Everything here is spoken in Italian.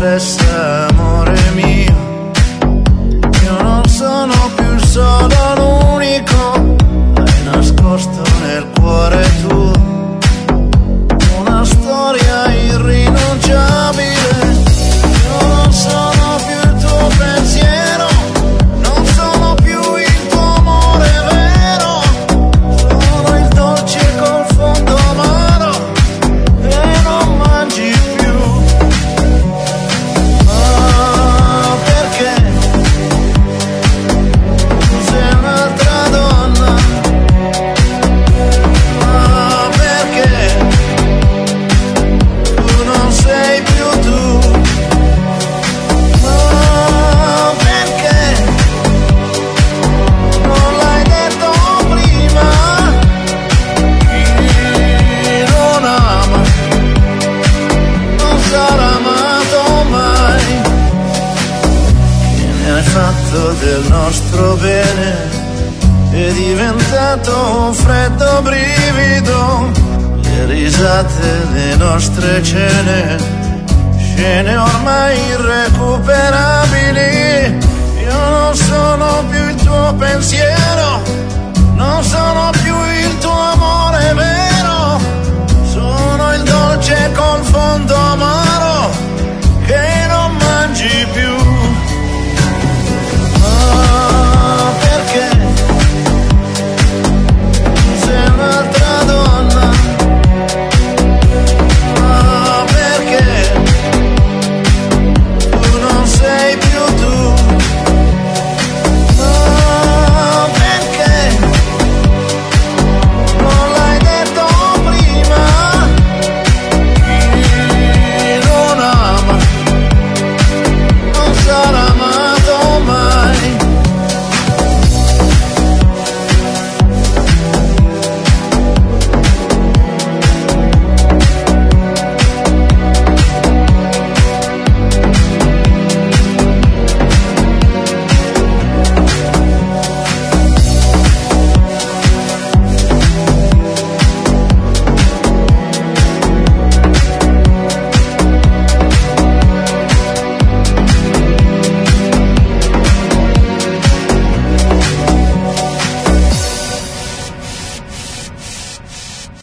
confessa, amore mio, io non sono più solo l'unico, l'hai nascosto nel cuore tuo, una storia irrinunciabile. Io non sono più il tuo pensiero, non sono più il tuo amore vero, sono il dolce col fondo amaro e non mangi più. Ma perché tu sei un'altra donna? Ma perché tu non sei più tu? Ma perché non l'hai detto prima? Chi non ama non sarà amato mai. Che ne hai fatto del nostro bene? È diventato un freddo brivido, le risate, le nostre cene, scene ormai irrecuperabili. Io non sono più il tuo pensiero, non sono più il tuo amore vero.